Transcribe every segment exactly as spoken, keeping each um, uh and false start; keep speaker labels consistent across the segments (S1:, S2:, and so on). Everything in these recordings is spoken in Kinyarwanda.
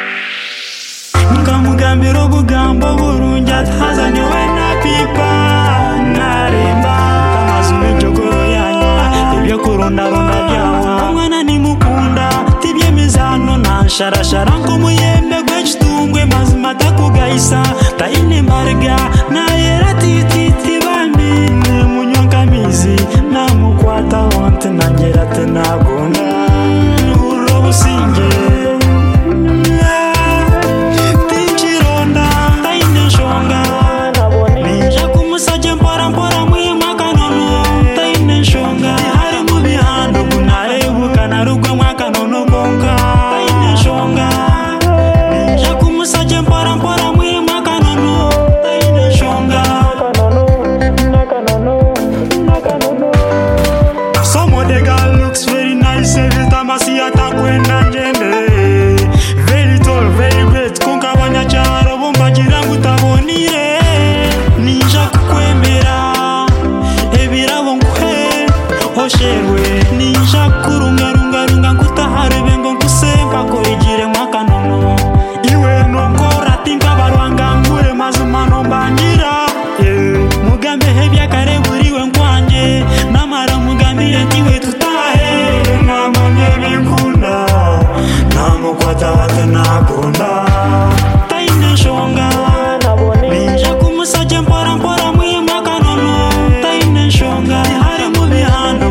S1: nkamugambira ubugambo burungi atazanye we na pipa naremba amazuru njogoro yanywa ibyo kurundarunda byawa mwana nimukunda tibyemezano nansharashara nk'umuyembe gw'ekitungwe mazima takugayisa tayine mbarga nayera tititi bambi munyonkamizi namukwata wonte nangera tenagunda urobusinge ninja kurungarungarunga nkutaharebe ngo nkusemba korigire mwakanono iwe nongora tinka barwanga ngure mazima nombangira mugambe hebya kare buriwe nkwanje namara mugambire ntiwe tutahe namanye binkunda namukwata wate nakunda tayine nshonga ninja kumusaje mpora mpora mwiye mwakanono tayine nshonga hari mu bihando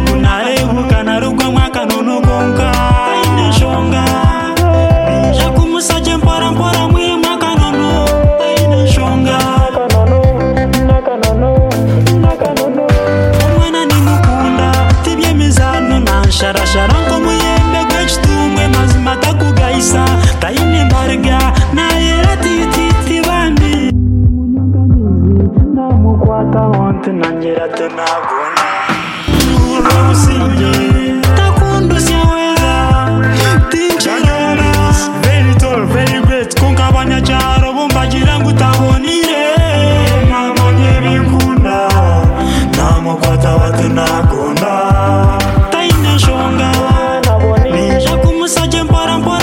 S1: sharashara nk'umuyembe gw'ekitungwe mazima takugayisa tayine mbarga nayera tititi bambi munyonkamizi namukwata wonte nangera tenagunda urobusinge takunda usyaweza tinchirona very tall very great konka abanyacharo bombagira ngo utabonire namanye binkunda namukwata wate nagunda ninja kumusaje mpora mpora